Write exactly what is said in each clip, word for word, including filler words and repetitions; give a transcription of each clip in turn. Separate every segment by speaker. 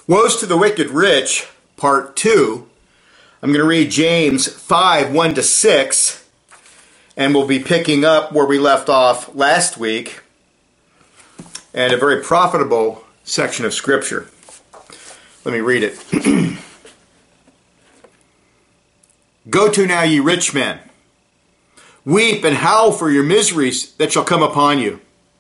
Speaker 1: Woes to the wicked rich, part two. I'm going to read James five, one to six, and we'll be picking up where we left off last week, and a very profitable section of Scripture. Let me read it. Go to now, ye rich men, weep and howl for your miseries that shall come upon you.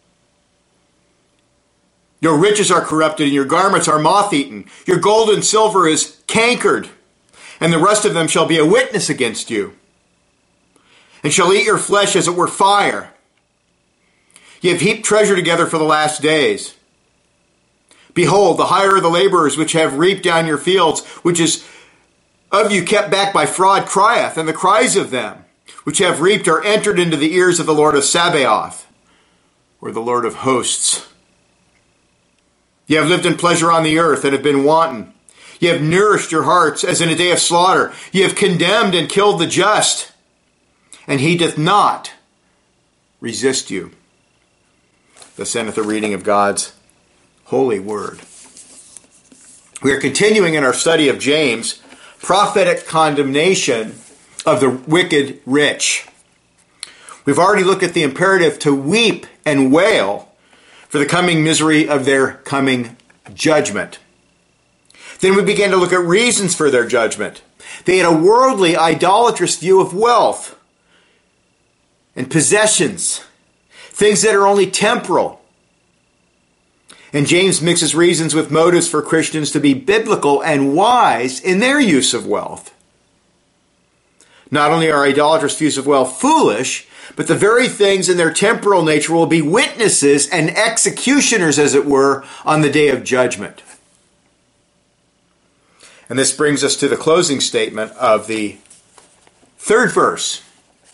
Speaker 1: Your riches are corrupted, and your garments are moth-eaten. Your gold and silver is cankered, and the rest of them shall be a witness against you, and shall eat your flesh as it were fire. Ye have heaped treasure together for the last days. Behold, the hire of the laborers which have reaped down your fields, which is of you kept back by fraud, crieth, and the cries of them which have reaped are entered into the ears of the Lord of Sabaoth, or the Lord of hosts. Ye have lived in pleasure on the earth, and have been wanton. Ye have nourished your hearts as in a day of slaughter. Ye have condemned and killed the just, and he doth not resist you. Thus endeth the reading of God's holy word. We are continuing in our study of James, prophetic condemnation of the wicked rich. We've already looked at the imperative to weep and wail for the coming misery of their coming judgment. Then we began to look at reasons for their judgment. They had a worldly, idolatrous view of wealth and possessions, things that are only temporal. And James mixes reasons with motives for Christians to be biblical and wise in their use of wealth. Not only are idolatrous views of wealth foolish, but the very things in their temporal nature will be witnesses and executioners, as it were, on the day of judgment. And this brings us to the closing statement of the third verse.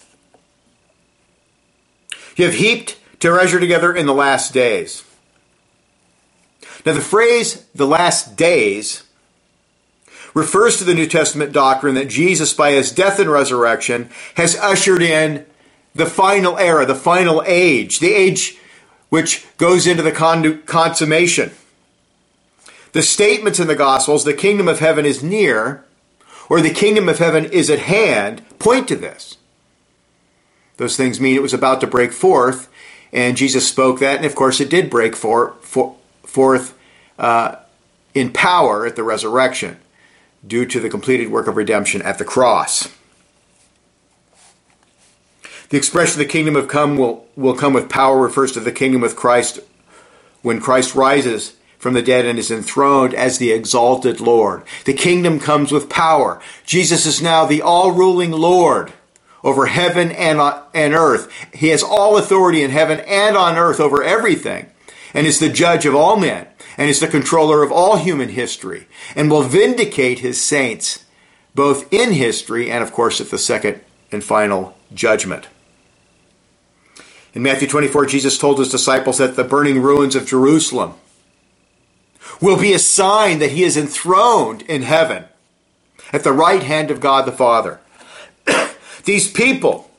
Speaker 1: You have heaped treasure together in the last days. Now the phrase, the last days, refers to the New Testament doctrine that Jesus, by his death and resurrection, has ushered in the final era, the final age, the age which goes into the con- consummation. The statements in the Gospels, the kingdom of heaven is near, or the kingdom of heaven is at hand, point to this. Those things mean it was about to break forth, and Jesus spoke that, and of course it did break for, for, forth uh, in power at the resurrection, due to the completed work of redemption at the cross. The expression the kingdom of come will, will come with power refers to the kingdom with Christ when Christ rises from the dead and is enthroned as the exalted Lord. The kingdom comes with power. Jesus is now the all-ruling Lord over heaven and, uh, and earth. He has all authority in heaven and on earth over everything, and is the judge of all men, and is the controller of all human history, and will vindicate his saints, both in history and, of course, at the second and final judgment. In Matthew twenty-four, Jesus told his disciples that the burning ruins of Jerusalem will be a sign that he is enthroned in heaven at the right hand of God the Father. These people,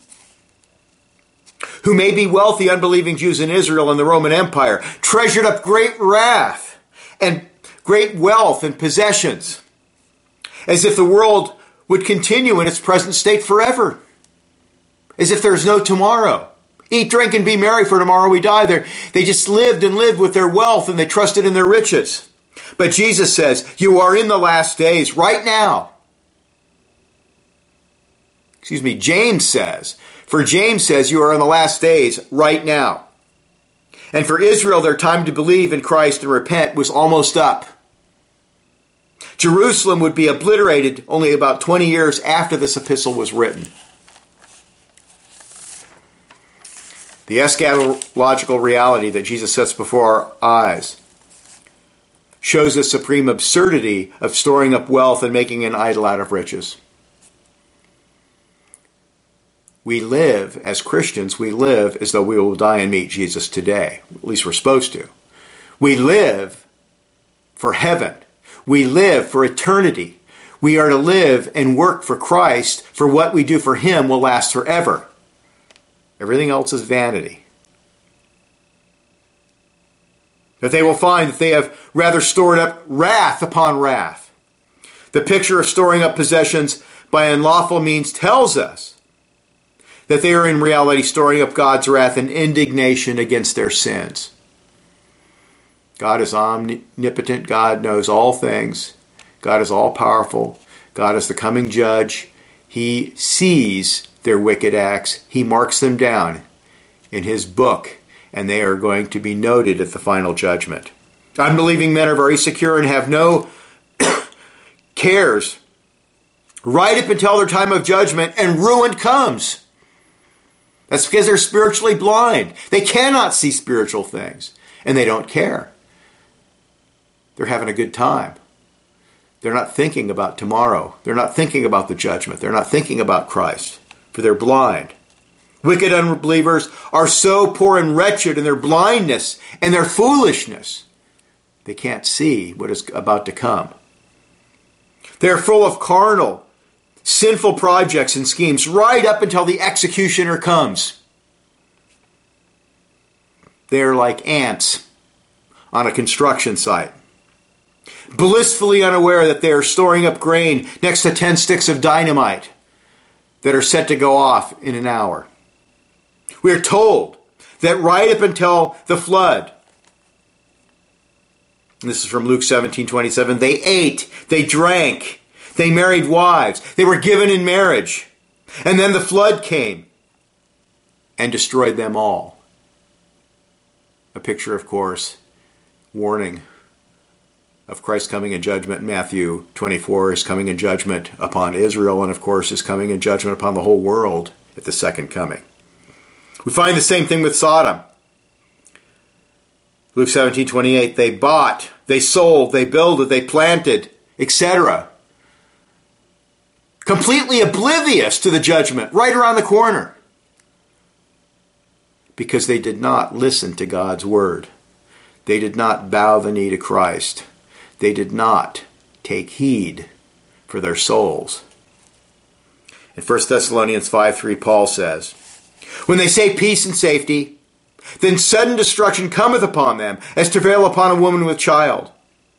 Speaker 1: who may be wealthy, unbelieving Jews in Israel and the Roman Empire, treasured up great wrath and great wealth and possessions, as if the world would continue in its present state forever, as if there's no tomorrow. Eat, drink, and be merry, for tomorrow we die. They're, they just lived and lived with their wealth, and they trusted in their riches. But Jesus says, you are in the last days right now. Excuse me, James says, for James says you are in the last days right now. And for Israel, their time to believe in Christ and repent was almost up. Jerusalem would be obliterated only about twenty years after this epistle was written. The eschatological reality that Jesus sets before our eyes shows the supreme absurdity of storing up wealth and making an idol out of riches. We live, as Christians, we live as though we will die and meet Jesus today. At least we're supposed to. We live for heaven. We live for eternity. We are to live and work for Christ, for what we do for him will last forever. Everything else is vanity. That they will find that they have rather stored up wrath upon wrath. The picture of storing up possessions by unlawful means tells us that they are in reality storing up God's wrath and indignation against their sins. God is omnipotent. God knows all things. God is all-powerful. God is the coming judge. He sees their wicked acts. He marks them down in his book, and they are going to be noted at the final judgment. Unbelieving men are very secure and have no cares right up until their time of judgment, and ruin comes. That's because they're spiritually blind. They cannot see spiritual things, and they don't care. They're having a good time. They're not thinking about tomorrow. They're not thinking about the judgment. They're not thinking about Christ, for they're blind. Wicked unbelievers are so poor and wretched in their blindness and their foolishness, they can't see what is about to come. They're full of carnal, sinful projects and schemes right up until the executioner comes. They're like ants on a construction site, blissfully unaware that they are storing up grain next to ten sticks of dynamite that are set to go off in an hour. We are told that right up until the flood, and this is from Luke seventeen twenty-seven, they ate, they drank, they married wives, they were given in marriage. And then the flood came and destroyed them all. A picture, of course, warning of Christ coming in judgment. Matthew twenty-four is coming in judgment upon Israel, and of course is coming in judgment upon the whole world at the second coming. We find the same thing with Sodom. Luke seventeen twenty-eight, they bought, they sold, they builded, they planted, et cetera. Completely oblivious to the judgment right around the corner. Because they did not listen to God's word. They did not bow the knee to Christ. They did not take heed for their souls. In First Thessalonians five three, Paul says, when they say peace and safety, then sudden destruction cometh upon them, as travail upon a woman with child,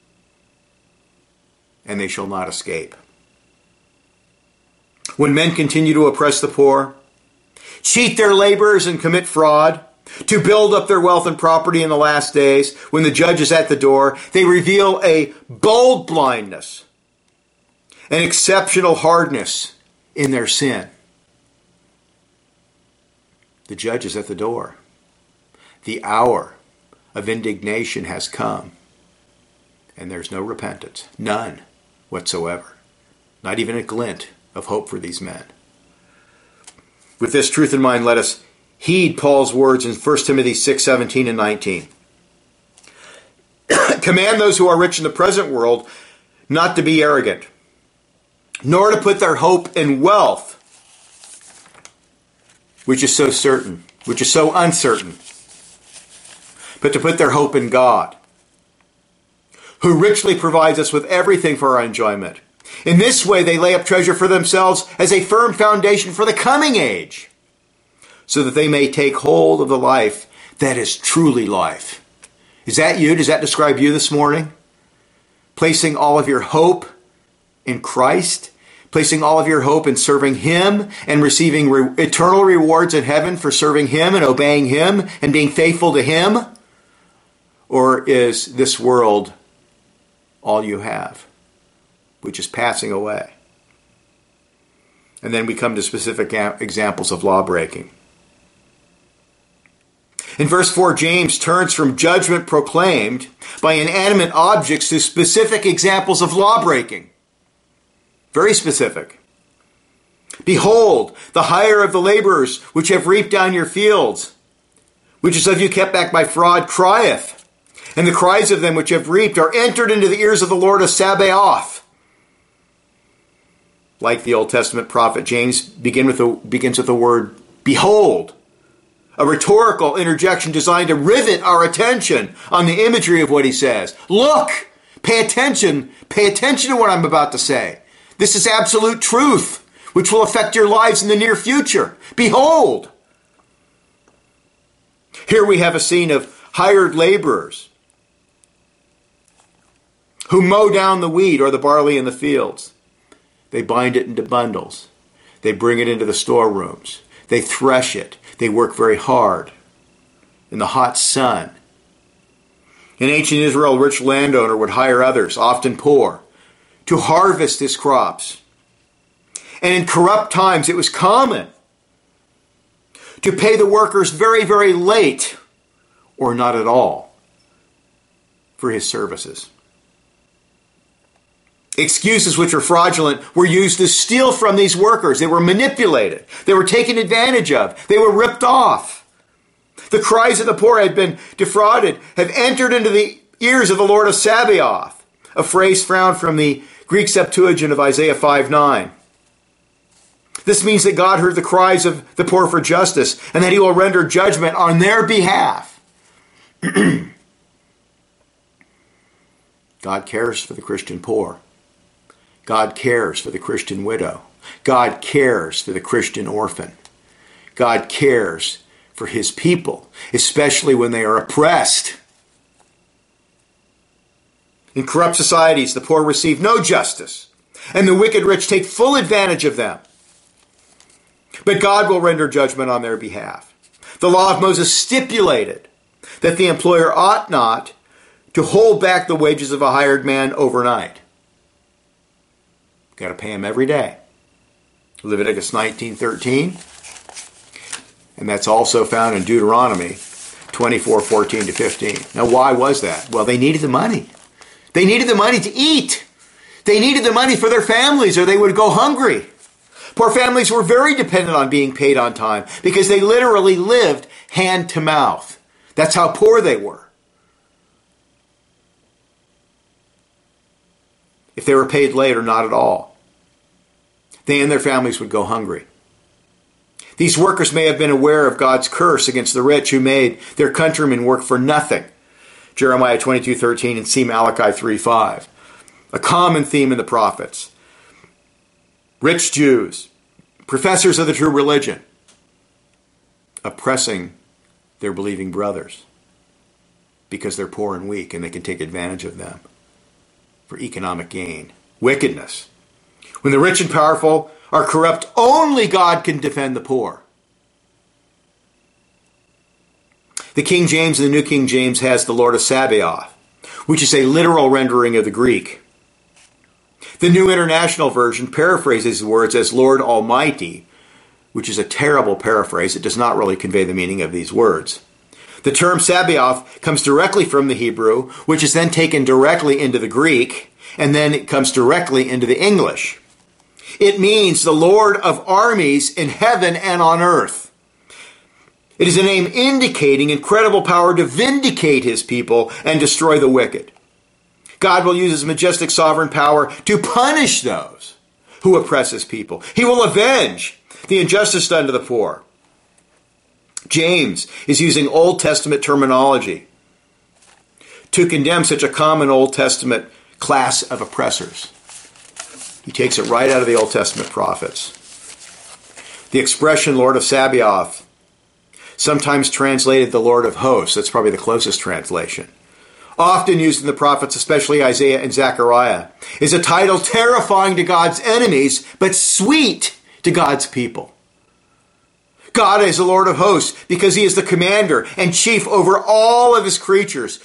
Speaker 1: and they shall not escape. When men continue to oppress the poor, cheat their laborers and commit fraud, to build up their wealth and property in the last days, when the judge is at the door, they reveal a bold blindness, an exceptional hardness in their sin. The judge is at the door. The hour of indignation has come, and there's no repentance, none whatsoever, not even a glint of hope for these men. With this truth in mind, let us heed Paul's words in First Timothy six seventeen and nineteen. Command those who are rich in the present world not to be arrogant, nor to put their hope in wealth, which is so certain, which is so uncertain, but to put their hope in God, who richly provides us with everything for our enjoyment. In this way, they lay up treasure for themselves as a firm foundation for the coming age, so that they may take hold of the life that is truly life. Is that you? Does that describe you this morning? Placing all of your hope in Christ, placing all of your hope in serving Him and receiving re- eternal rewards in heaven for serving Him and obeying Him and being faithful to Him? Or is this world all you have, which is passing away? And then we come to specific examples of law breaking. In verse four, James turns from judgment proclaimed by inanimate objects to specific examples of law breaking. Very specific. Behold, the hire of the laborers which have reaped down your fields, which is of you kept back by fraud, crieth. And the cries of them which have reaped are entered into the ears of the Lord of Sabaoth. Like the Old Testament prophet, James begin with the, begins with the word behold, a rhetorical interjection designed to rivet our attention on the imagery of what he says. Look, pay attention, pay attention to what I'm about to say. This is absolute truth, which will affect your lives in the near future. Behold. Here we have a scene of hired laborers who mow down the wheat or the barley in the fields. They bind it into bundles. They bring it into the storerooms. They thresh it. They work very hard in the hot sun. In ancient Israel, a rich landowner would hire others, often poor, to harvest his crops. And in corrupt times, it was common to pay the workers very, very late, or not at all, for his services. Excuses which were fraudulent were used to steal from these workers. They were manipulated. They were taken advantage of. They were ripped off. The cries of the poor had been defrauded, have entered into the ears of the Lord of Sabaoth, a phrase found from the Greek Septuagint of Isaiah five nine. This means that God heard the cries of the poor for justice, and that he will render judgment on their behalf. God cares for the Christian poor. God cares for the Christian widow. God cares for the Christian orphan. God cares for his people, especially when they are oppressed. In corrupt societies, the poor receive no justice, and the wicked rich take full advantage of them. But God will render judgment on their behalf. The law of Moses stipulated that the employer ought not to hold back the wages of a hired man overnight. Got to pay him every day. Leviticus nineteen thirteen. And that's also found in Deuteronomy twenty-four fourteen to fifteen. Now, why was that? Well, they needed the money. They needed the money to eat. They needed the money for their families, or they would go hungry. Poor families were very dependent on being paid on time because they literally lived hand to mouth. That's how poor they were. If they were paid late or not at all, they and their families would go hungry. These workers may have been aware of God's curse against the rich who made their countrymen work for nothing. Jeremiah twenty-two thirteen and see Malachi three five. A common theme in the prophets. Rich Jews, professors of the true religion, oppressing their believing brothers because they're poor and weak and they can take advantage of them for economic gain. Wickedness. When the rich and powerful are corrupt, only God can defend the poor. The King James and the New King James has the Lord of Sabaoth, which is a literal rendering of the Greek. The New International Version paraphrases the words as Lord Almighty, which is a terrible paraphrase. It does not really convey the meaning of these words. The term Sabaoth comes directly from the Hebrew, which is then taken directly into the Greek, and then it comes directly into the English. It means the Lord of armies in heaven and on earth. It is a name indicating incredible power to vindicate his people and destroy the wicked. God will use his majestic sovereign power to punish those who oppress his people. He will avenge the injustice done to the poor. James is using Old Testament terminology to condemn such a common Old Testament class of oppressors. He takes it right out of the Old Testament prophets. The expression Lord of Sabaoth, sometimes translated the Lord of Hosts, that's probably the closest translation, often used in the prophets, especially Isaiah and Zechariah, is a title terrifying to God's enemies, but sweet to God's people. God is the Lord of hosts because he is the commander and chief over all of his creatures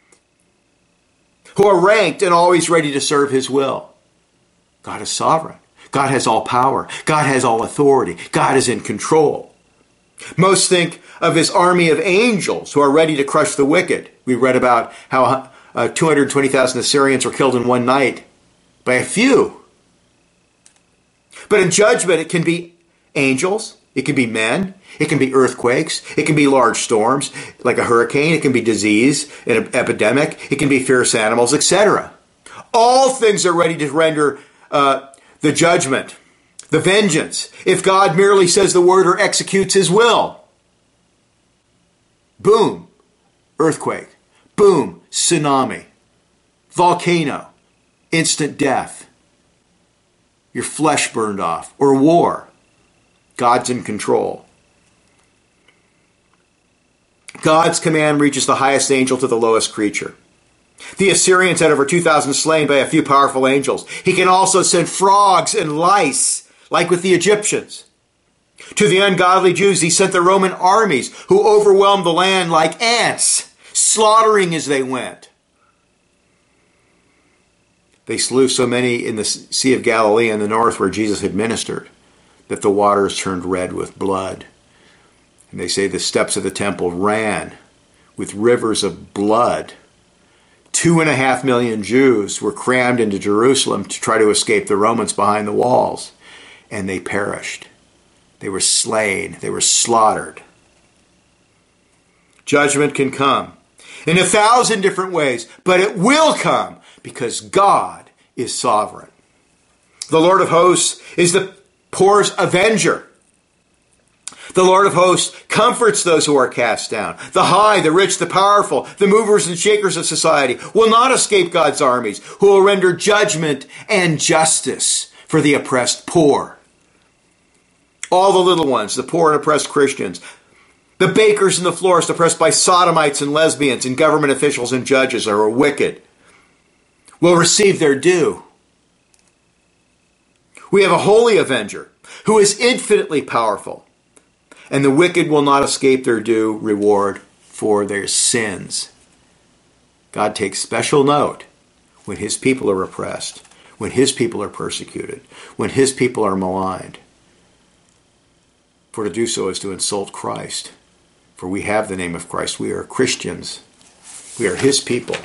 Speaker 1: who are ranked and always ready to serve his will. God is sovereign. God has all power. God has all authority. God is in control. Most think of his army of angels who are ready to crush the wicked. We read about how uh, two hundred twenty thousand Assyrians were killed in one night by a few. But in judgment, it can be angels, it can be men, it can be earthquakes, it can be large storms like a hurricane, it can be disease, an epidemic, it can be fierce animals, et cetera. All things are ready to render uh, the judgment, the vengeance, if God merely says the word or executes his will. Boom, earthquake. Boom, tsunami. Volcano. Instant death. Your flesh burned off. Or war. God's in control. God's command reaches the highest angel to the lowest creature. The Assyrians had over two thousand slain by a few powerful angels. He can also send frogs and lice, like with the Egyptians. To the ungodly Jews, he sent the Roman armies who overwhelmed the land like ants, slaughtering as they went. They slew so many in the Sea of Galilee in the north where Jesus had ministered that the waters turned red with blood. And they say the steps of the temple ran with rivers of blood. Two and a half million Jews were crammed into Jerusalem to try to escape the Romans behind the walls, and they perished. They were slain. They were slaughtered. Judgment can come in a thousand different ways, but it will come because God is sovereign. The Lord of hosts is the poor's avenger. The Lord of hosts comforts those who are cast down. The high, the rich, the powerful, the movers and shakers of society will not escape God's armies, who will render judgment and justice for the oppressed poor. All the little ones, the poor and oppressed Christians, the bakers and the florists oppressed by sodomites and lesbians and government officials and judges who are wicked, will receive their due. We have a holy avenger who is infinitely powerful, and the wicked will not escape their due reward for their sins. God takes special note when his people are oppressed, when his people are persecuted, when his people are maligned. For to do so is to insult Christ. For we have the name of Christ. We are Christians. We are his people.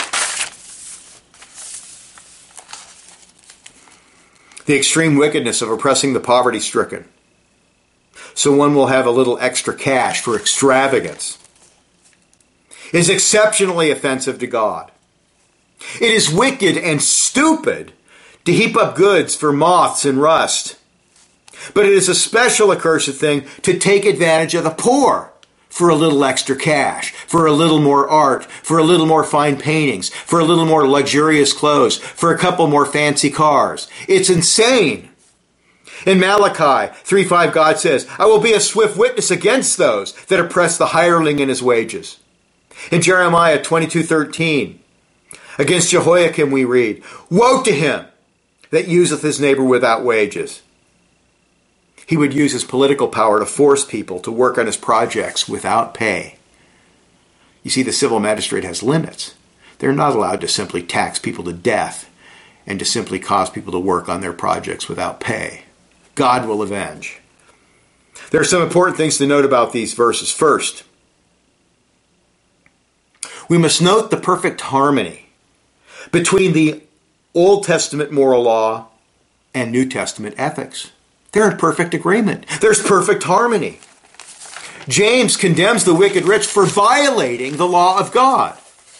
Speaker 1: The extreme wickedness of oppressing the poverty-stricken, so one will have a little extra cash for extravagance, is exceptionally offensive to God. It is wicked and stupid to heap up goods for moths and rust. But it is a special accursed thing to take advantage of the poor for a little extra cash, for a little more art, for a little more fine paintings, for a little more luxurious clothes, for a couple more fancy cars. It's insane. In Malachi three five, God says, I will be a swift witness against those that oppress the hireling in his wages. In Jeremiah twenty-two thirteen, against Jehoiakim we read, woe to him that useth his neighbor without wages. He would use his political power to force people to work on his projects without pay. You see, the civil magistrate has limits. They're not allowed to simply tax people to death and to simply cause people to work on their projects without pay. God will avenge. There are some important things to note about these verses. First, we must note the perfect harmony between the Old Testament moral law and New Testament ethics. They're in perfect agreement. There's perfect harmony. James condemns the wicked rich for violating the law of God.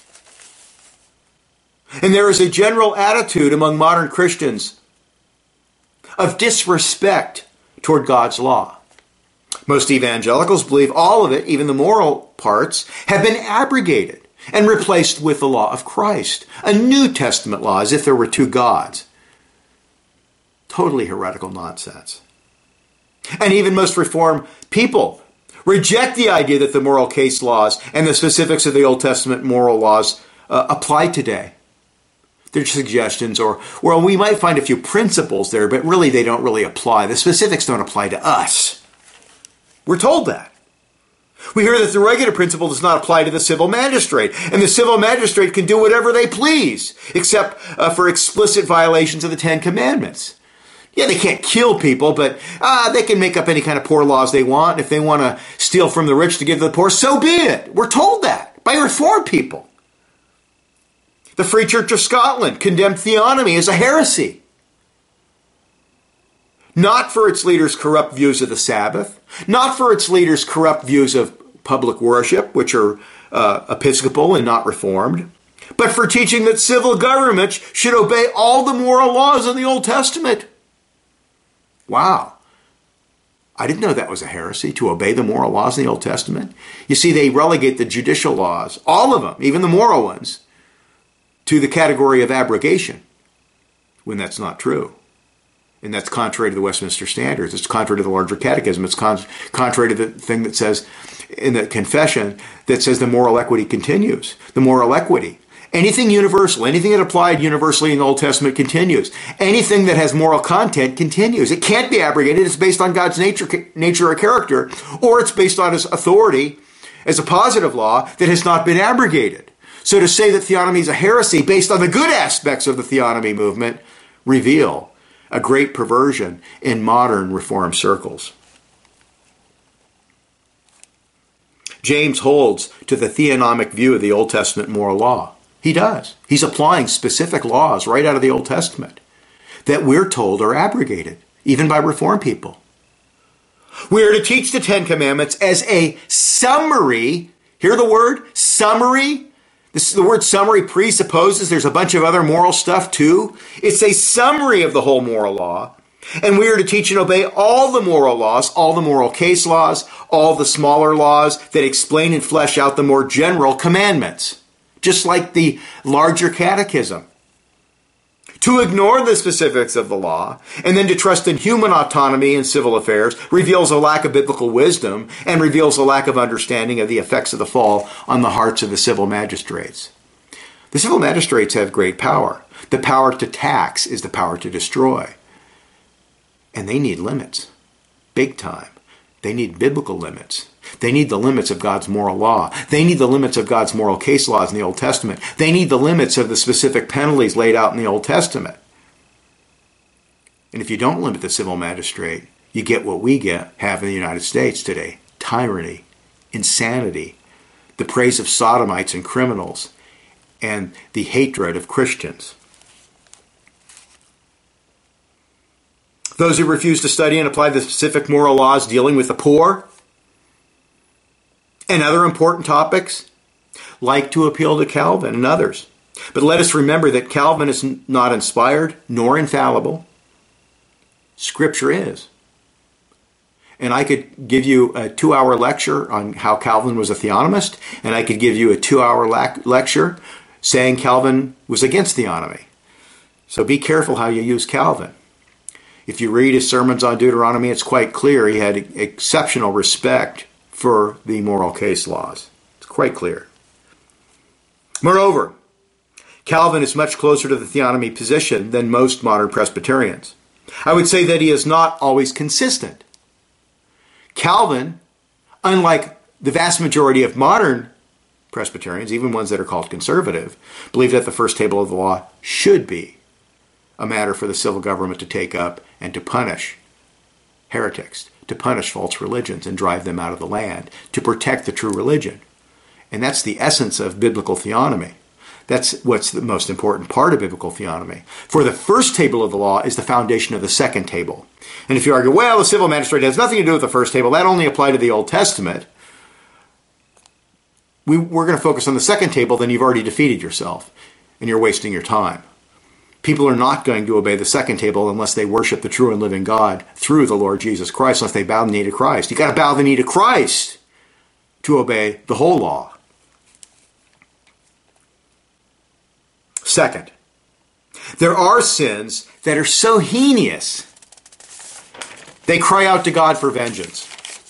Speaker 1: And there is a general attitude among modern Christians of disrespect toward God's law. Most evangelicals believe all of it, even the moral parts, have been abrogated and replaced with the law of Christ, a New Testament law, as if there were two gods. Totally heretical nonsense. And even most Reformed people reject the idea that the moral case laws and the specifics of the Old Testament moral laws uh, apply today. They're suggestions, or, well, we might find a few principles there, but really they don't really apply. The specifics don't apply to us. We're told that. We hear that the regular principle does not apply to the civil magistrate, and the civil magistrate can do whatever they please, except uh, for explicit violations of the Ten Commandments. Yeah, they can't kill people, but uh, they can make up any kind of poor laws they want. If they want to steal from the rich to give to the poor, so be it. We're told that by Reformed people. The Free Church of Scotland condemned theonomy as a heresy. Not for its leaders' corrupt views of the Sabbath, not for its leaders' corrupt views of public worship, which are uh, Episcopal and not Reformed, but for teaching that civil governments should obey all the moral laws in the Old Testament. Wow. I didn't know that was a heresy, to obey the moral laws in the Old Testament. You see, they relegate the judicial laws, all of them, even the moral ones, to the category of abrogation, when that's not true. And that's contrary to the Westminster Standards. It's contrary to the larger catechism. It's con- contrary to the thing that says in the confession that says the moral equity continues. The moral equity Anything universal, anything that applied universally in the Old Testament continues. Anything that has moral content continues. It can't be abrogated. It's based on God's nature, nature or character, or it's based on his authority as a positive law that has not been abrogated. So to say that theonomy is a heresy based on the good aspects of the theonomy movement reveal a great perversion in modern Reformed circles. James holds to the theonomic view of the Old Testament moral law. He does. He's applying specific laws right out of the Old Testament that we're told are abrogated, even by Reformed people. We are to teach the Ten Commandments as a summary. Hear the word summary? This, the word summary presupposes there's a bunch of other moral stuff too. It's a summary of the whole moral law. And we are to teach and obey all the moral laws, all the moral case laws, all the smaller laws that explain and flesh out the more general commandments, just like the larger catechism. To ignore the specifics of the law and then to trust in human autonomy in civil affairs reveals a lack of biblical wisdom and reveals a lack of understanding of the effects of the fall on the hearts of the civil magistrates. The civil magistrates have great power. The power to tax is the power to destroy. And they need limits, big time. They need biblical limits. They need the limits of God's moral law. They need the limits of God's moral case laws in the Old Testament. They need the limits of the specific penalties laid out in the Old Testament. And if you don't limit the civil magistrate, you get what we get have in the United States today. Tyranny, insanity, the praise of sodomites and criminals, and the hatred of Christians. Those who refuse to study and apply the specific moral laws dealing with the poor and other important topics like to appeal to Calvin and others. But let us remember that Calvin is not inspired nor infallible. Scripture is. And I could give you a two-hour lecture on how Calvin was a theonomist, and I could give you a two-hour lecture saying Calvin was against theonomy. So be careful how you use Calvin. If you read his sermons on Deuteronomy, it's quite clear he had exceptional respect for the moral case laws. It's quite clear. Moreover, Calvin is much closer to the theonomy position than most modern Presbyterians. I would say that he is not always consistent. Calvin, unlike the vast majority of modern Presbyterians, even ones that are called conservative, believe that the first table of the law should be a matter for the civil government to take up and to punish heretics, to punish false religions and drive them out of the land, to protect the true religion. And that's the essence of biblical theonomy. That's what's the most important part of biblical theonomy. For the first table of the law is the foundation of the second table. And if you argue, well, the civil magistrate has nothing to do with the first table, that only applied to the Old Testament, we, we're going to focus on the second table, then you've already defeated yourself and you're wasting your time. People are not going to obey the second table unless they worship the true and living God through the Lord Jesus Christ, unless they bow the knee to Christ. You've got to bow the knee to Christ to obey the whole law. Second, there are sins that are so heinous, they cry out to God for vengeance.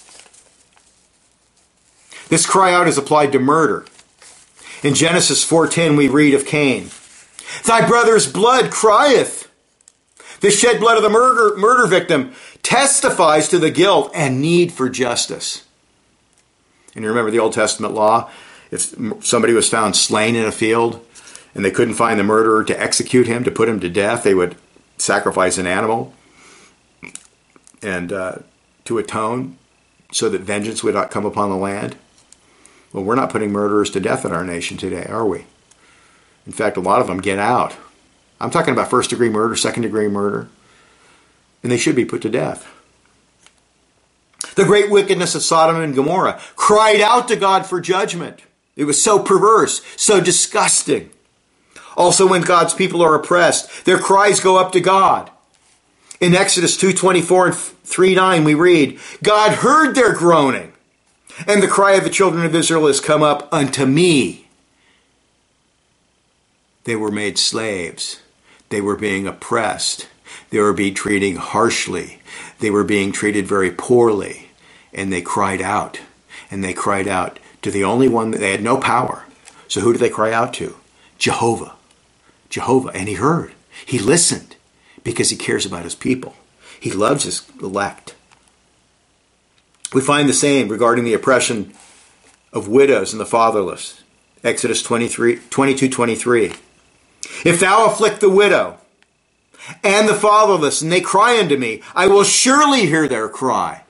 Speaker 1: This cry out is applied to murder. In Genesis four ten we read of Cain, "Thy brother's blood crieth." The shed blood of the murder, murder victim testifies to the guilt and need for justice. And you remember the Old Testament law, if somebody was found slain in a field and they couldn't find the murderer to execute him, to put him to death, they would sacrifice an animal and uh, to atone so that vengeance would not come upon the land. Well, we're not putting murderers to death in our nation today, are we? In fact, a lot of them get out. I'm talking about first-degree murder, second-degree murder, and they should be put to death. The great wickedness of Sodom and Gomorrah cried out to God for judgment. It was so perverse, so disgusting. Also, when God's people are oppressed, their cries go up to God. In Exodus two twenty-four and three nine, we read, "God heard their groaning, and the cry of the children of Israel has come up unto me." They were made slaves. They were being oppressed. They were being treated harshly. They were being treated very poorly. And they cried out. And they cried out to the only one that they had no power. So who did they cry out to? Jehovah. Jehovah. And he heard. He listened because he cares about his people. He loves his elect. We find the same regarding the oppression of widows and the fatherless. Exodus twenty-three, twenty-two, twenty-three. If thou afflict the widow and the fatherless, and they cry unto me, I will surely hear their cry.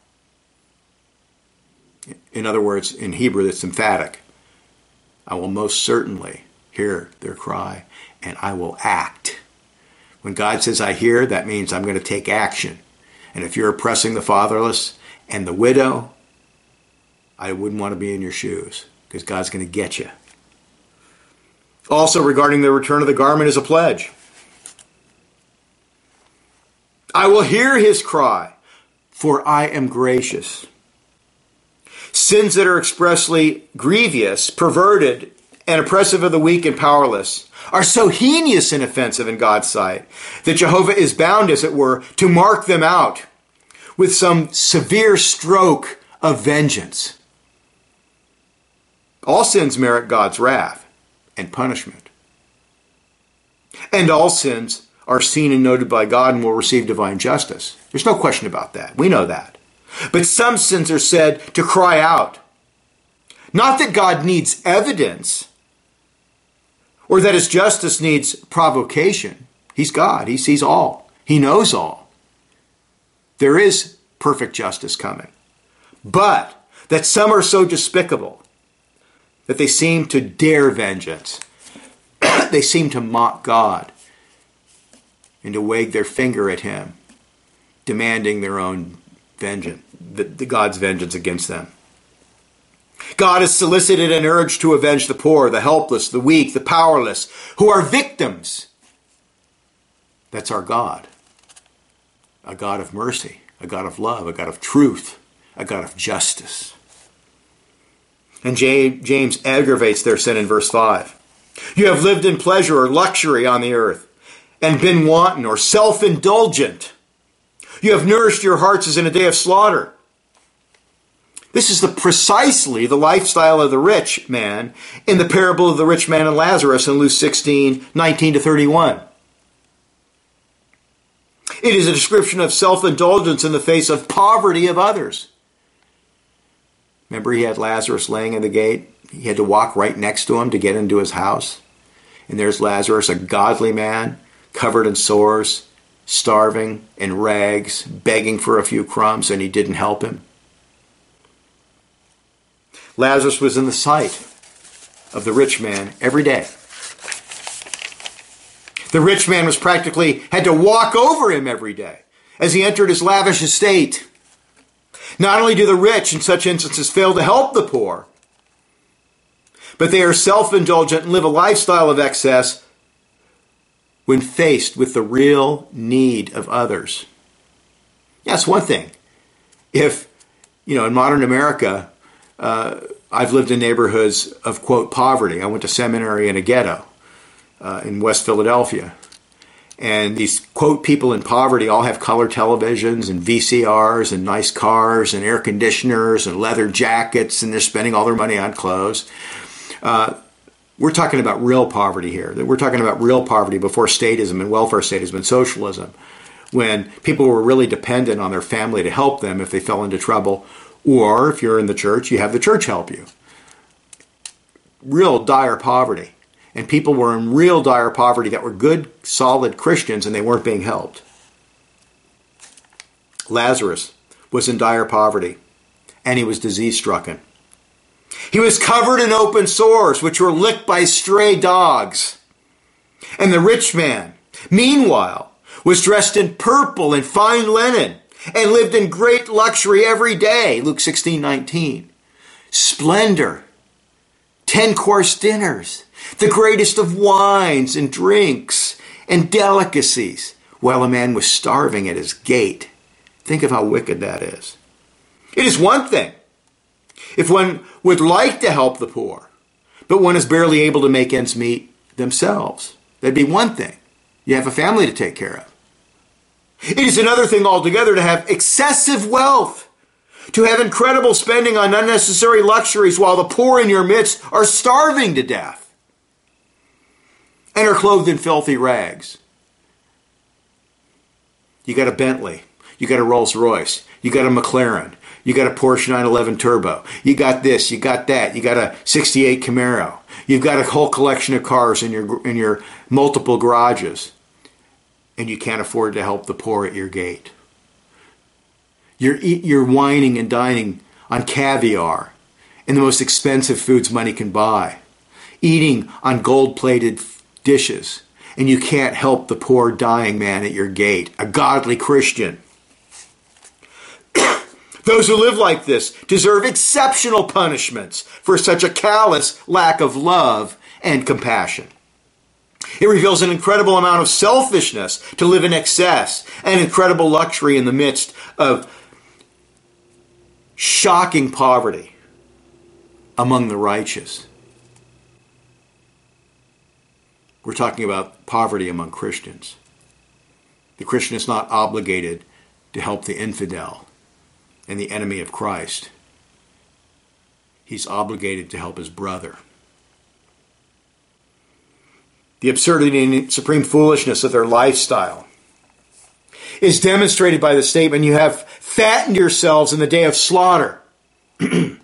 Speaker 1: In other words, in Hebrew, it's emphatic. I will most certainly hear their cry, and I will act. When God says I hear, that means I'm going to take action. And if you're oppressing the fatherless and the widow, I wouldn't want to be in your shoes, because God's going to get you. Also, regarding the return of the garment is a pledge. I will hear his cry, for I am gracious. Sins that are expressly grievous, perverted, and oppressive of the weak and powerless are so heinous and offensive in God's sight that Jehovah is bound, as it were, to mark them out with some severe stroke of vengeance. All sins merit God's wrath and punishment. And all sins are seen and noted by God and will receive divine justice. There's no question about that. We know that. But some sins are said to cry out. Not that God needs evidence or that his justice needs provocation. He's God. He sees all. He knows all. There is perfect justice coming. But that some are so despicable that they seem to dare vengeance. They seem to mock God and to wag their finger at him, demanding their own vengeance, the, the God's vengeance against them. God is solicited and urged to avenge the poor, the helpless, the weak, the powerless, who are victims. That's our God. A God of mercy, a God of love, a God of truth, a God of justice. And James aggravates their sin in verse five. You have lived in pleasure or luxury on the earth and been wanton or self-indulgent. You have nourished your hearts as in a day of slaughter. This is the precisely the lifestyle of the rich man in the parable of the rich man and Lazarus in Luke sixteen, nineteen to thirty-one. It is a description of self-indulgence in the face of poverty of others. Remember, he had Lazarus laying in the gate. He had to walk right next to him to get into his house. And there's Lazarus, a godly man, covered in sores, starving, in rags, begging for a few crumbs, and he didn't help him. Lazarus was in the sight of the rich man every day. The rich man was practically had to walk over him every day as he entered his lavish estate. Not only do the rich in such instances fail to help the poor, but they are self-indulgent and live a lifestyle of excess when faced with the real need of others. That's one thing. If, you know, in modern America, uh, I've lived in neighborhoods of, quote, poverty. I went to seminary in a ghetto uh, in West Philadelphia. And these, quote, people in poverty all have color televisions and V C Rs and nice cars and air conditioners and leather jackets, and they're spending all their money on clothes. Uh, we're talking about real poverty here. We're talking about real poverty before statism and welfare statism and socialism, when people were really dependent on their family to help them if they fell into trouble, or if you're in the church, you have the church help you. Real dire poverty. And people were in real dire poverty that were good, solid Christians, and they weren't being helped. Lazarus was in dire poverty, and he was disease-stricken. He was covered in open sores, which were licked by stray dogs. And the rich man, meanwhile, was dressed in purple and fine linen, and lived in great luxury every day. Luke sixteen nineteen. Splendor, ten-course dinners, the greatest of wines and drinks and delicacies, while a man was starving at his gate. Think of how wicked that is. It is one thing if one would like to help the poor, but one is barely able to make ends meet themselves. That'd be one thing. You have a family to take care of. It is another thing altogether to have excessive wealth, to have incredible spending on unnecessary luxuries while the poor in your midst are starving to death. and are clothed in filthy rags. You got a Bentley. You got a Rolls Royce. You got a McLaren. You got a Porsche nine eleven Turbo. You got this. You got that. You got a sixty-eight Camaro. You've got a whole collection of cars in your in your multiple garages. And you can't afford to help the poor at your gate. You're, you're whining and dining on caviar and the most expensive foods money can buy. Eating on gold-plated dishes. And you can't help the poor dying man at your gate. A godly Christian. Those who live like this deserve exceptional punishments for such a callous lack of love and compassion. It reveals an incredible amount of selfishness to live in excess and incredible luxury in the midst of shocking poverty among the righteous. We're talking about poverty among Christians. The Christian is not obligated to help the infidel and the enemy of Christ. He's obligated to help his brother. The absurdity and supreme foolishness of their lifestyle is demonstrated by the statement, you have fattened yourselves in the day of slaughter. In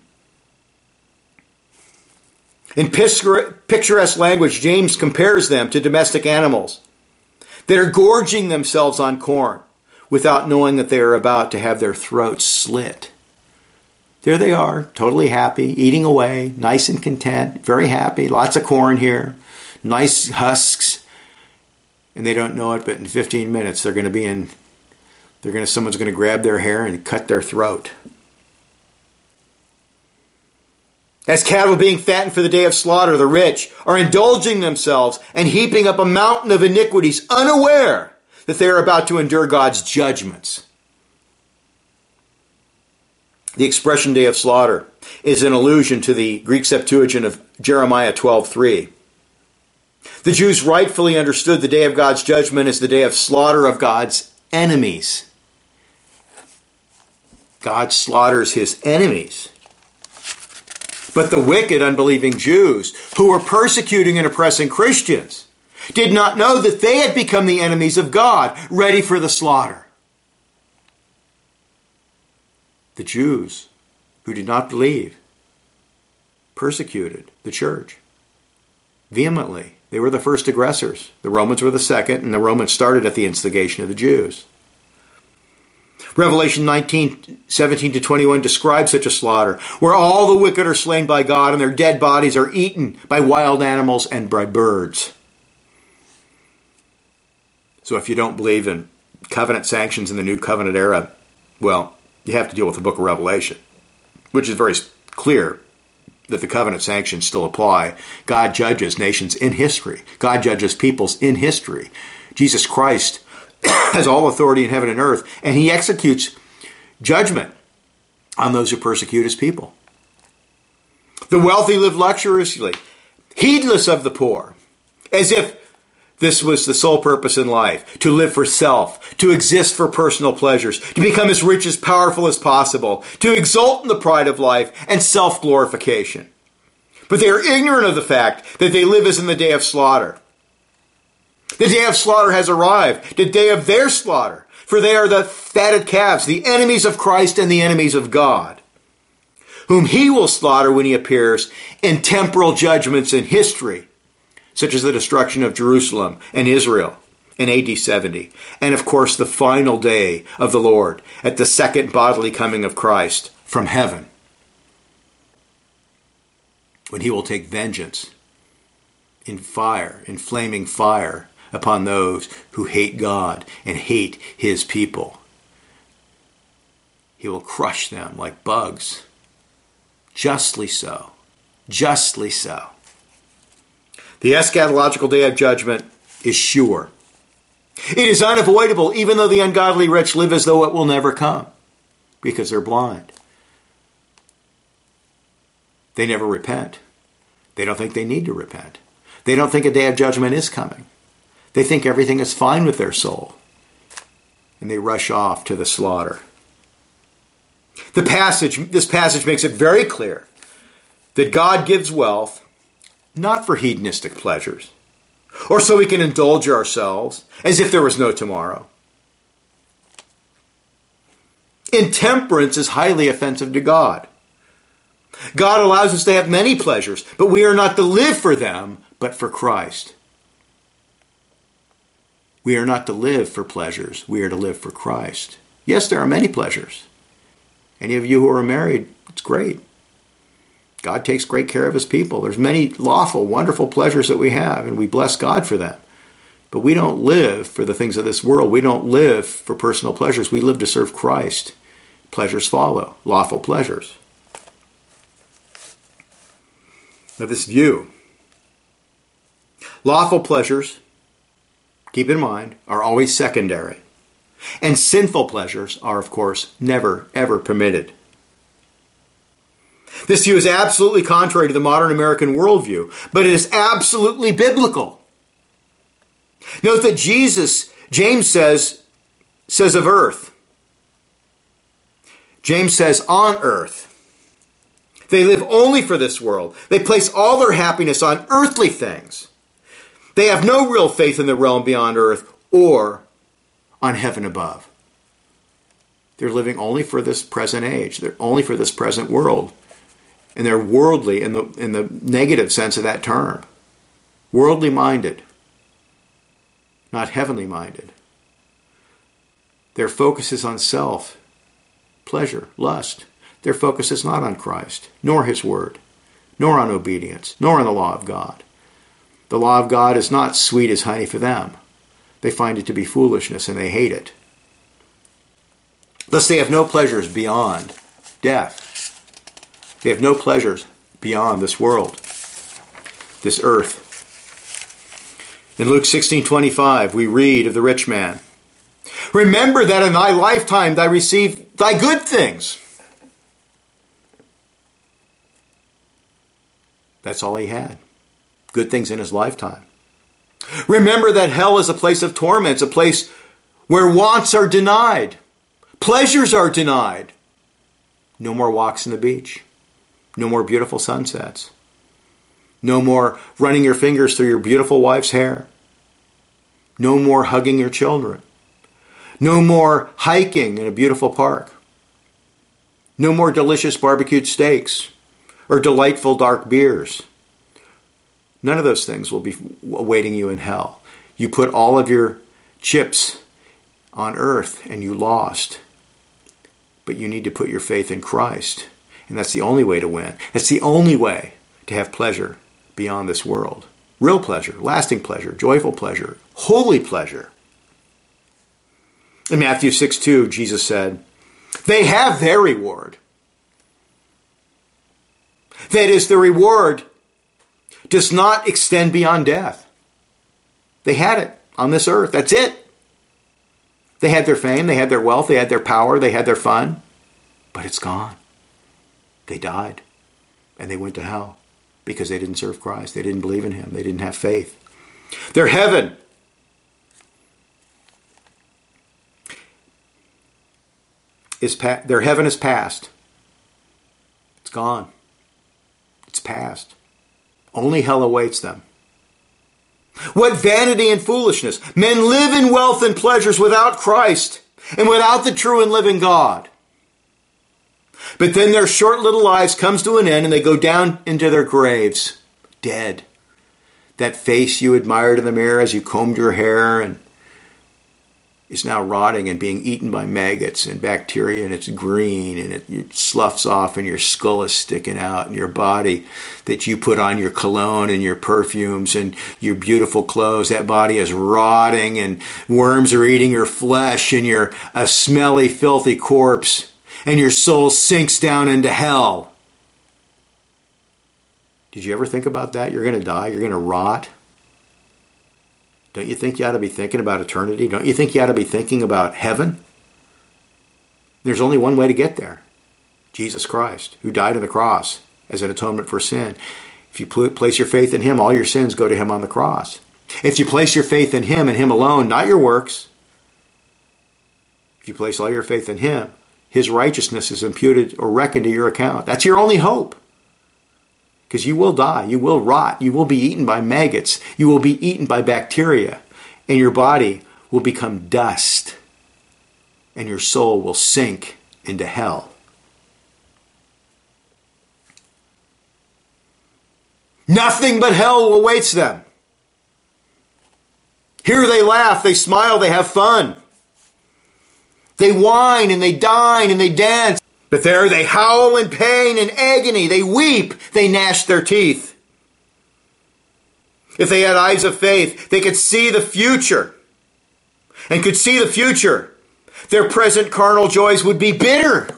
Speaker 1: picturesque language, James compares them to domestic animals that are gorging themselves on corn without knowing that they are about to have their throats slit. There they are, totally happy, eating away, nice and content, very happy, lots of corn here, nice husks, and they don't know it, but in fifteen minutes they're going to be in, they're going to, someone's going to grab their hair and cut their throat. As cattle being fattened for the day of slaughter, the rich are indulging themselves and heaping up a mountain of iniquities, unaware that they are about to endure God's judgments. The expression day of slaughter is an allusion to the Greek Septuagint of Jeremiah twelve three. The Jews rightfully understood the day of God's judgment as the day of slaughter of God's enemies. God slaughters his enemies. But the wicked, unbelieving Jews who were persecuting and oppressing Christians did not know that they had become the enemies of God, ready for the slaughter. The Jews who did not believe persecuted the church vehemently. They were the first aggressors. The Romans were the second, and the Romans started at the instigation of the Jews. Revelation nineteen, seventeen to twenty-one describes such a slaughter, where all the wicked are slain by God and their dead bodies are eaten by wild animals and by birds. So if you don't believe in covenant sanctions in the New Covenant era, well, you have to deal with the book of Revelation, which is very clear that the covenant sanctions still apply. God judges nations in history. God judges peoples in history. Jesus Christ has all authority in heaven and earth, and he executes judgment on those who persecute his people. The wealthy live luxuriously, heedless of the poor, as if this was the sole purpose in life, to live for self, to exist for personal pleasures, to become as rich, as powerful as possible, to exult in the pride of life and self-glorification. But they are ignorant of the fact that they live as in the day of slaughter. The day of slaughter has arrived, the day of their slaughter, for they are the fatted calves, the enemies of Christ and the enemies of God, whom he will slaughter when he appears in temporal judgments in history, such as the destruction of Jerusalem and Israel in A D seventy, and of course the final day of the Lord at the second bodily coming of Christ from heaven, when he will take vengeance in fire, in flaming fire, upon those who hate God and hate his people. He will crush them like bugs. Justly so. Justly so. The eschatological day of judgment is sure. It is unavoidable, even though the ungodly rich live as though it will never come, because they're blind. They never repent. They don't think they need to repent. They don't think a day of judgment is coming. They think everything is fine with their soul, and they rush off to the slaughter. The passage, this passage makes it very clear that God gives wealth not for hedonistic pleasures or so we can indulge ourselves as if there was no tomorrow. Intemperance is highly offensive to God. God allows us to have many pleasures, but we are not to live for them, but for Christ. We are not to live for pleasures. We are to live for Christ. Yes, there are many pleasures. Any of you who are married, it's great. God takes great care of his people. There's many lawful, wonderful pleasures that we have, and we bless God for them. But we don't live for the things of this world. We don't live for personal pleasures. We live to serve Christ. Pleasures follow, lawful pleasures. Now this view, lawful pleasures, keep in mind, are always secondary. And sinful pleasures are, of course, never, ever permitted. This view is absolutely contrary to the modern American worldview, but it is absolutely biblical. Note that Jesus, James says, says of earth. James says on earth. They live only for this world. They place all their happiness on earthly things. They have no real faith in the realm beyond earth or on heaven above. They're living only for this present age. They're only for this present world. And they're worldly in the, in the negative sense of that term. Worldly minded. Not heavenly minded. Their focus is on self, pleasure, lust. Their focus is not on Christ, nor his word, nor on obedience, nor on the law of God. The law of God is not sweet as honey for them. They find it to be foolishness and they hate it. Thus they have no pleasures beyond death. They have no pleasures beyond this world, this earth. In Luke sixteen twenty-five, we read of the rich man. Remember that in thy lifetime thou received thy good things. That's all he had. Good things in his lifetime. Remember that hell is a place of torments, a place where wants are denied. Pleasures are denied. No more walks on the beach. No more beautiful sunsets. No more running your fingers through your beautiful wife's hair. No more hugging your children. No more hiking in a beautiful park. No more delicious barbecued steaks or delightful dark beers. None of those things will be awaiting you in hell. You put all of your chips on earth and you lost. But you need to put your faith in Christ. And that's the only way to win. That's the only way to have pleasure beyond this world. Real pleasure, lasting pleasure, joyful pleasure, holy pleasure. In Matthew six two, Jesus said, they have their reward. That is, the reward does not extend beyond death. They had it on this earth. That's it. They had their fame, they had their wealth, they had their power, they had their fun. But it's gone. They died. And they went to hell because they didn't serve Christ. They didn't believe in him. They didn't have faith. Their heaven is pa- their heaven is past. It's gone. It's past. Only hell awaits them. What vanity and foolishness. Men live in wealth and pleasures without Christ and without the true and living God. But then their short little lives comes to an end and they go down into their graves, dead. That face you admired in the mirror as you combed your hair and is now rotting and being eaten by maggots and bacteria, and it's green and it, it sloughs off and your skull is sticking out, and your body that you put on your cologne and your perfumes and your beautiful clothes, that body is rotting and worms are eating your flesh and you're a smelly, filthy corpse and your soul sinks down into hell. Did you ever think about that? You're going to die. You're going to rot. Don't you think you ought to be thinking about eternity? Don't you think you ought to be thinking about heaven? There's only one way to get there. Jesus Christ, who died on the cross as an atonement for sin. If you place your faith in him, all your sins go to him on the cross. If you place your faith in him and him alone, not your works, if you place all your faith in him, his righteousness is imputed or reckoned to your account. That's your only hope. Because you will die, you will rot, you will be eaten by maggots, you will be eaten by bacteria, and your body will become dust, and your soul will sink into hell. Nothing but hell awaits them. Here they laugh, they smile, they have fun. They whine and they dine and they dance. But there they howl in pain and agony. They weep. They gnash their teeth. If they had eyes of faith, they could see the future. And could see the future. Their present carnal joys would be bitter.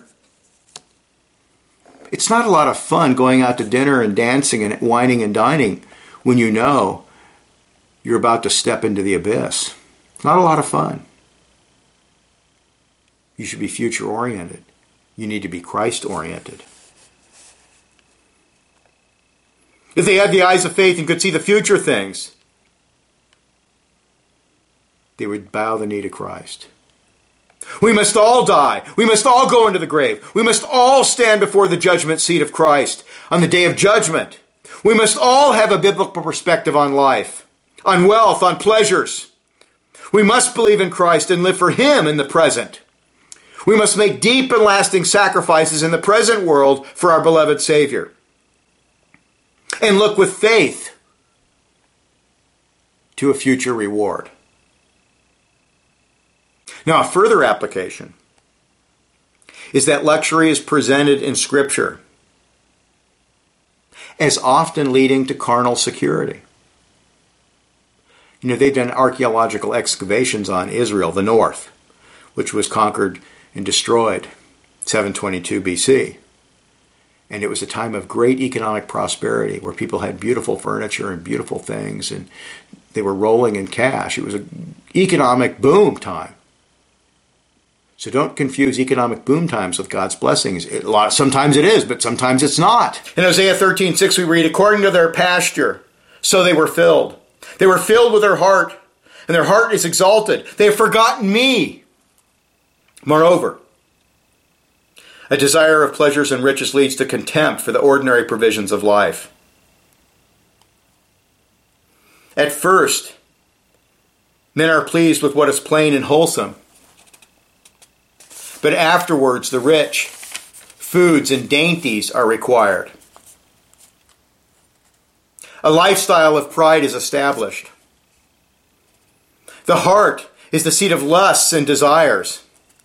Speaker 1: It's not a lot of fun going out to dinner and dancing and whining and dining when you know you're about to step into the abyss. Not a lot of fun. You should be future-oriented. You need to be Christ-oriented. If they had the eyes of faith and could see the future things, they would bow the knee to Christ. We must all die. We must all go into the grave. We must all stand before the judgment seat of Christ on the day of judgment. We must all have a biblical perspective on life, on wealth, on pleasures. We must believe in Christ and live for Him in the present. We must make deep and lasting sacrifices in the present world for our beloved Savior. And look with faith to a future reward. Now, a further application is that luxury is presented in Scripture as often leading to carnal security. You know, they've done archaeological excavations on Israel, the north, which was conquered and destroyed seven twenty-two B C. And it was a time of great economic prosperity where people had beautiful furniture and beautiful things, and they were rolling in cash. It was an economic boom time. So don't confuse economic boom times with God's blessings. It, a lot, sometimes it is, but sometimes it's not. In Hosea thirteen six we read, according to their pasture, so they were filled. They were filled with their heart, and their heart is exalted. They have forgotten me. Moreover, a desire of pleasures and riches leads to contempt for the ordinary provisions of life. At first, men are pleased with what is plain and wholesome. But afterwards, the rich foods and dainties are required. A lifestyle of pride is established. The heart is the seat of lusts and desires.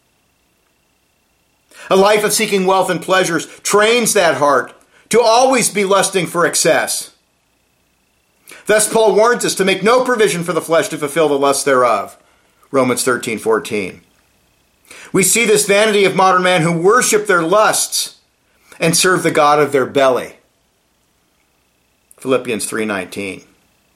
Speaker 1: A life of seeking wealth and pleasures trains that heart to always be lusting for excess. Thus Paul warns us to make no provision for the flesh to fulfill the lusts thereof. Romans thirteen fourteen. We see this vanity of modern man who worship their lusts and serve the god of their belly. Philippians three nineteen.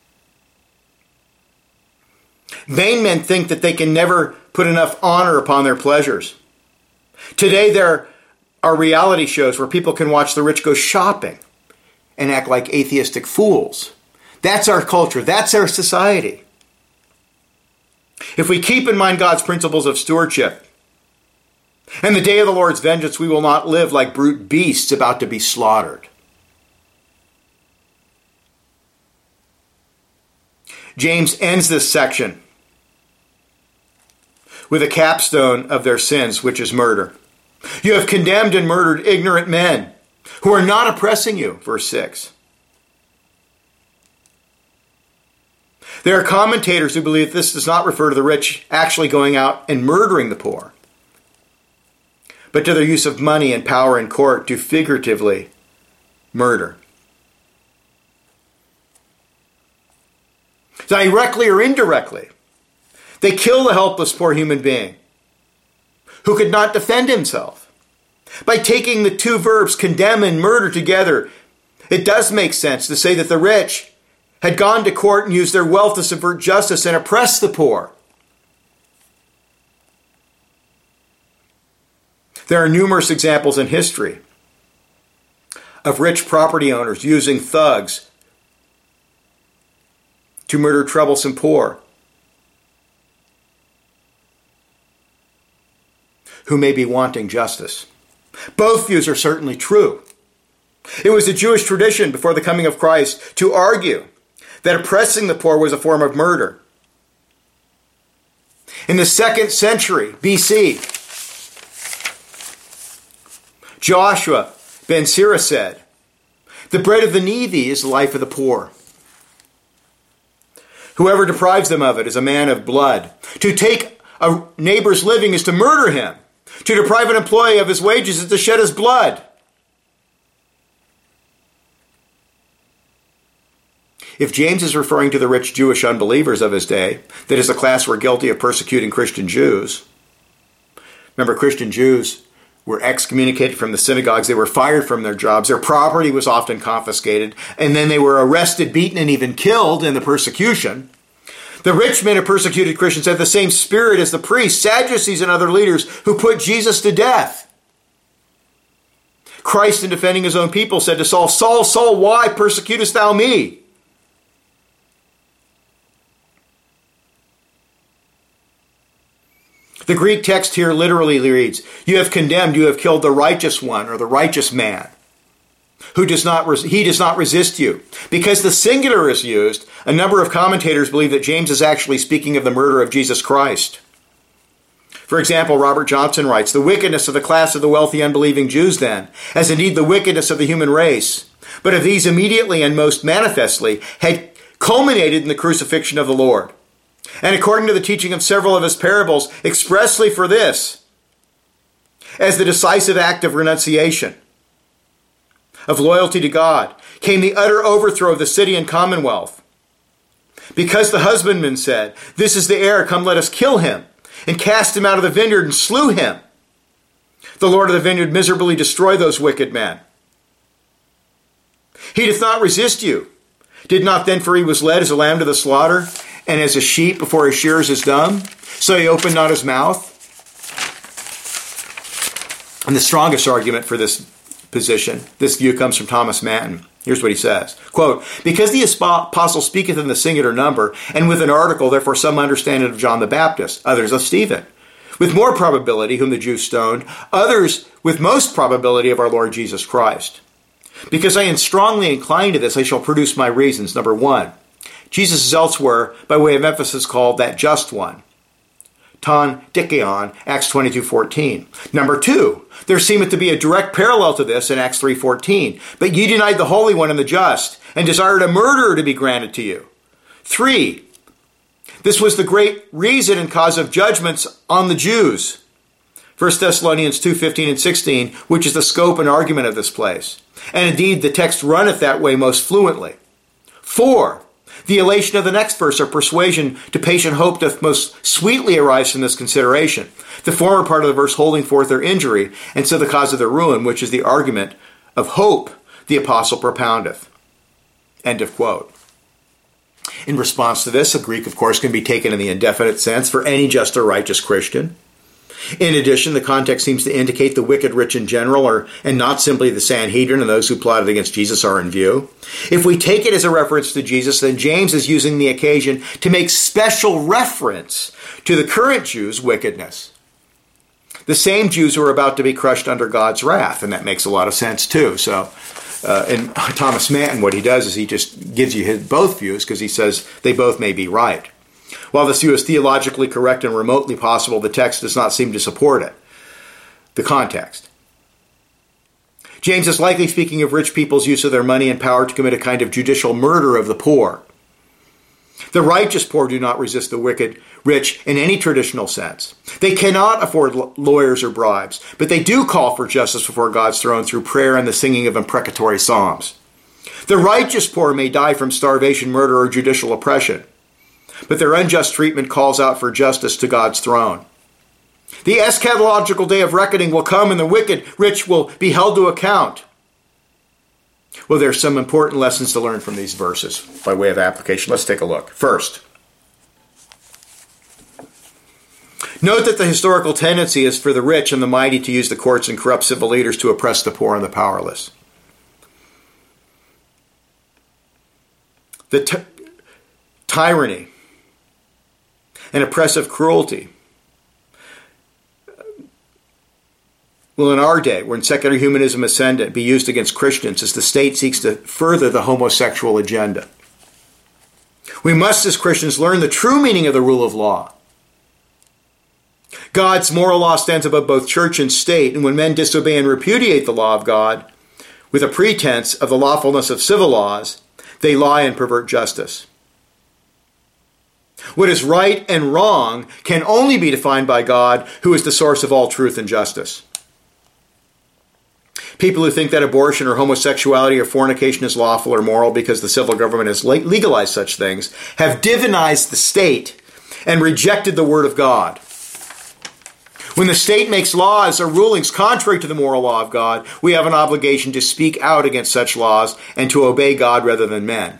Speaker 1: Vain men think that they can never put enough honor upon their pleasures. Today there are reality shows where people can watch the rich go shopping and act like atheistic fools. That's our culture. That's our society. If we keep in mind God's principles of stewardship, and the day of the Lord's vengeance, we will not live like brute beasts about to be slaughtered. James ends this section with a capstone of their sins, which is murder. You have condemned and murdered ignorant men who are not oppressing you, verse six. There are commentators who believe this does not refer to the rich actually going out and murdering the poor, but to their use of money and power in court to figuratively murder. Directly or indirectly, they kill the helpless poor human being who could not defend himself. By taking the two verbs condemn and murder together, it does make sense to say that the rich had gone to court and used their wealth to subvert justice and oppress the poor. There are numerous examples in history of rich property owners using thugs to murder troublesome poor who may be wanting justice. Both views are certainly true. It was the Jewish tradition before the coming of Christ to argue that oppressing the poor was a form of murder. In the second century B C, Joshua ben Sirah said, "The bread of the needy is the life of the poor. Whoever deprives them of it is a man of blood. To take a neighbor's living is to murder him. To deprive an employee of his wages is to shed his blood." If James is referring to the rich Jewish unbelievers of his day, that is, the class were guilty of persecuting Christian Jews. Remember, Christian Jews were excommunicated from the synagogues. They were fired from their jobs. Their property was often confiscated. And then they were arrested, beaten, and even killed in the persecution. The rich men who persecuted Christians had the same spirit as the priests, Sadducees, and other leaders who put Jesus to death. Christ, in defending his own people, said to Saul, "Saul, Saul, why persecutest thou me?" The Greek text here literally reads, "You have condemned, you have killed the righteous one," or the righteous man, who does not, he does not resist you. Because the singular is used, a number of commentators believe that James is actually speaking of the murder of Jesus Christ. For example, Robert Johnson writes, "The wickedness of the class of the wealthy unbelieving Jews then, as indeed the wickedness of the human race, but of these immediately and most manifestly, had culminated in the crucifixion of the Lord. And according to the teaching of several of his parables, expressly for this, as the decisive act of renunciation, of loyalty to God, came the utter overthrow of the city and commonwealth. Because the husbandman said, 'This is the heir, come let us kill him,' and cast him out of the vineyard and slew him. The Lord of the vineyard miserably destroyed those wicked men. He doth not resist you. Did not then, for he was led as a lamb to the slaughter, and as a sheep before his shearers is dumb, so he opened not his mouth." And the strongest argument for this position, this view, comes from Thomas Manton. Here's what he says, quote, "Because the apostle speaketh in the singular number, and with an article, therefore some understand it of John the Baptist, others of Stephen, with more probability whom the Jews stoned, others with most probability of our Lord Jesus Christ. Because I am strongly inclined to this, I shall produce my reasons. Number one, Jesus is elsewhere, by way of emphasis, called that just one. Ton dikeon, Acts twenty-two fourteen. Number two, there seemeth to be a direct parallel to this in Acts three fourteen. But ye denied the Holy One and the just, and desired a murderer to be granted to you. Three, this was the great reason and cause of judgments on the Jews. First Thessalonians two fifteen and sixteen, which is the scope and argument of this place. And indeed, the text runneth that way most fluently. Four, the elation of the next verse, or persuasion to patient hope, doth most sweetly arise from this consideration. The former part of the verse holding forth their injury, and so the cause of their ruin, which is the argument of hope the apostle propoundeth." End of quote. In response to this, the Greek, of course, can be taken in the indefinite sense for any just or righteous Christian. In addition, the context seems to indicate the wicked rich in general, or, and not simply the Sanhedrin and those who plotted against Jesus, are in view. If we take it as a reference to Jesus, then James is using the occasion to make special reference to the current Jews' wickedness. The same Jews who are about to be crushed under God's wrath, and that makes a lot of sense too. So, uh, and Thomas Manton, what he does is he just gives you his, both views, because he says they both may be right. While this view is theologically correct and remotely possible, the text does not seem to support it. The context. James is likely speaking of rich people's use of their money and power to commit a kind of judicial murder of the poor. The righteous poor do not resist the wicked rich in any traditional sense. They cannot afford lawyers or bribes, but they do call for justice before God's throne through prayer and the singing of imprecatory psalms. The righteous poor may die from starvation, murder, or judicial oppression, but their unjust treatment calls out for justice to God's throne. The eschatological day of reckoning will come, and the wicked rich will be held to account. Well, there's some important lessons to learn from these verses by way of application. Let's take a look. First, note that the historical tendency is for the rich and the mighty to use the courts and corrupt civil leaders to oppress the poor and the powerless. The ty- tyranny and oppressive cruelty will in our day, when secular humanism ascendant, be used against Christians as the state seeks to further the homosexual agenda. We must, as Christians, learn the true meaning of the rule of law. God's moral law stands above both church and state, and when men disobey and repudiate the law of God with a pretense of the lawfulness of civil laws, they lie and pervert justice. What is right and wrong can only be defined by God, who is the source of all truth and justice. People who think that abortion or homosexuality or fornication is lawful or moral because the civil government has legalized such things have divinized the state and rejected the word of God. When the state makes laws or rulings contrary to the moral law of God, we have an obligation to speak out against such laws and to obey God rather than men.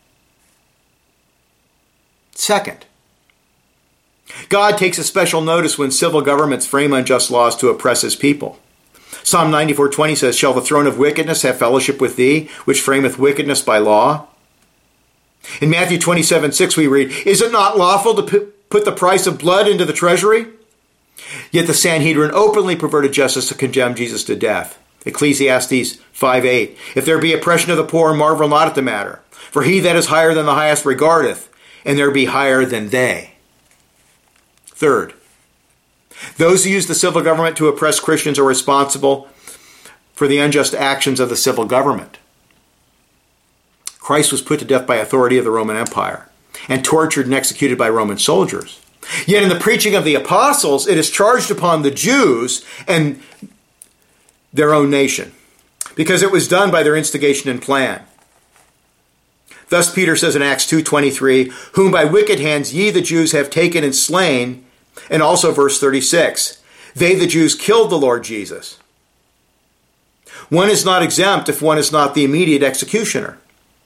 Speaker 1: Second, God takes a special notice when civil governments frame unjust laws to oppress his people. Psalm ninety-four twenty says, "Shall the throne of wickedness have fellowship with thee, which frameth wickedness by law?" In Matthew twenty-seven six we read, "Is it not lawful to put the price of blood into the treasury?" Yet the Sanhedrin openly perverted justice to condemn Jesus to death. Ecclesiastes five eight, "If there be oppression of the poor, marvel not at the matter. For he that is higher than the highest regardeth, and there be higher than they." Third, those who use the civil government to oppress Christians are responsible for the unjust actions of the civil government. Christ was put to death by authority of the Roman Empire and tortured and executed by Roman soldiers. Yet in the preaching of the apostles, it is charged upon the Jews and their own nation, because it was done by their instigation and plan. Thus Peter says in Acts two twenty-three, "Whom by wicked hands ye the Jews have taken and slain," and also verse thirty-six, "They the Jews killed the Lord Jesus." One is not exempt if one is not the immediate executioner.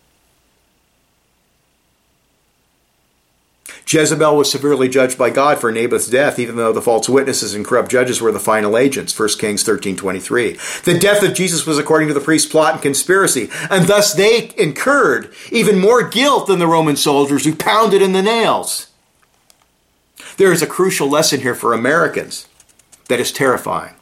Speaker 1: Jezebel was severely judged by God for Naboth's death, even though the false witnesses and corrupt judges were the final agents, First Kings thirteen twenty-three. The death of Jesus was according to the priest's plot and conspiracy, and thus they incurred even more guilt than the Roman soldiers who pounded in the nails. There is a crucial lesson here for Americans that is terrifying.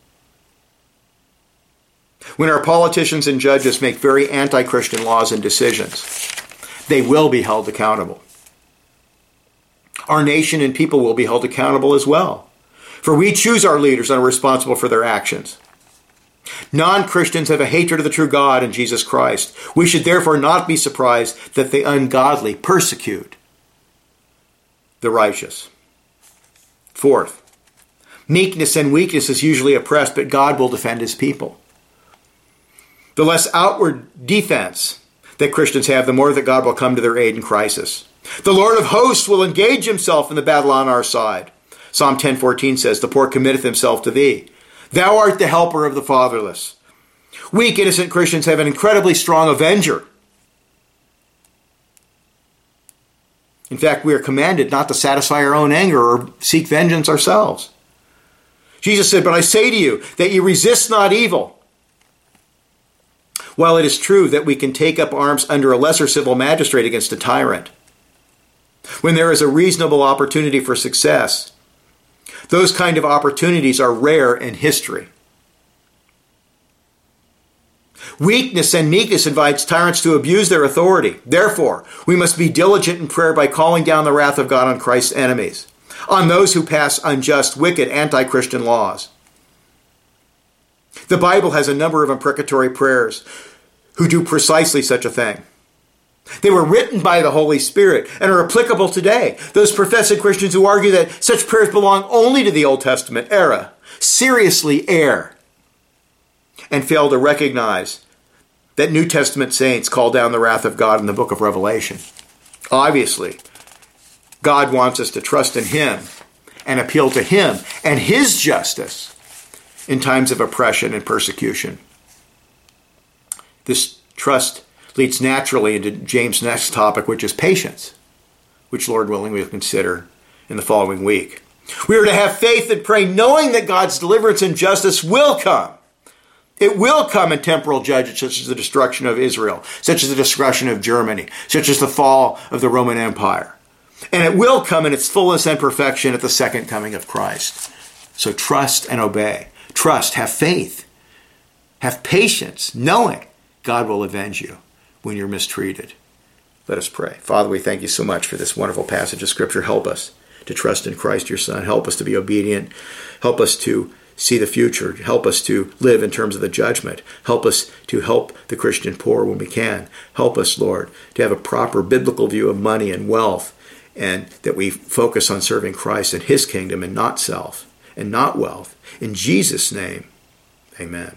Speaker 1: When our politicians and judges make very anti-Christian laws and decisions, they will be held accountable. Our nation and people will be held accountable as well, for we choose our leaders and are responsible for their actions. Non-Christians have a hatred of the true God and Jesus Christ. We should therefore not be surprised that the ungodly persecute the righteous. Fourth, meekness and weakness is usually oppressed, but God will defend his people. The less outward defense that Christians have, the more that God will come to their aid in crisis. The Lord of hosts will engage himself in the battle on our side. Psalm ten fourteen says, "The poor committeth himself to thee. Thou art the helper of the fatherless." Weak, innocent Christians have an incredibly strong avenger. In fact, we are commanded not to satisfy our own anger or seek vengeance ourselves. Jesus said, "But I say to you that ye resist not evil." While it is true that we can take up arms under a lesser civil magistrate against a tyrant, when there is a reasonable opportunity for success, those kind of opportunities are rare in history. Weakness and meekness invites tyrants to abuse their authority. Therefore, we must be diligent in prayer by calling down the wrath of God on Christ's enemies, on those who pass unjust, wicked, anti-Christian laws. The Bible has a number of imprecatory prayers who do precisely such a thing. They were written by the Holy Spirit and are applicable today. Those professed Christians who argue that such prayers belong only to the Old Testament era seriously err and fail to recognize that New Testament saints call down the wrath of God in the book of Revelation. Obviously, God wants us to trust in him and appeal to him and his justice in times of oppression and persecution. This trust leads naturally into James' next topic, which is patience, which, Lord willing, we will consider in the following week. We are to have faith and pray, knowing that God's deliverance and justice will come. It will come in temporal judgment, such as the destruction of Israel, such as the destruction of Germany, such as the fall of the Roman Empire. And it will come in its fullness and perfection at the second coming of Christ. So trust and obey. trust, have faith, have patience, knowing God will avenge you when you're mistreated. Let us pray. Father, we thank you so much for this wonderful passage of Scripture. Help us to trust in Christ, your Son. Help us to be obedient. Help us to see the future. Help us to live in terms of the judgment. Help us to help the Christian poor when we can. Help us, Lord, to have a proper biblical view of money and wealth, and that we focus on serving Christ and his kingdom and not self and not wealth. In Jesus' name, amen.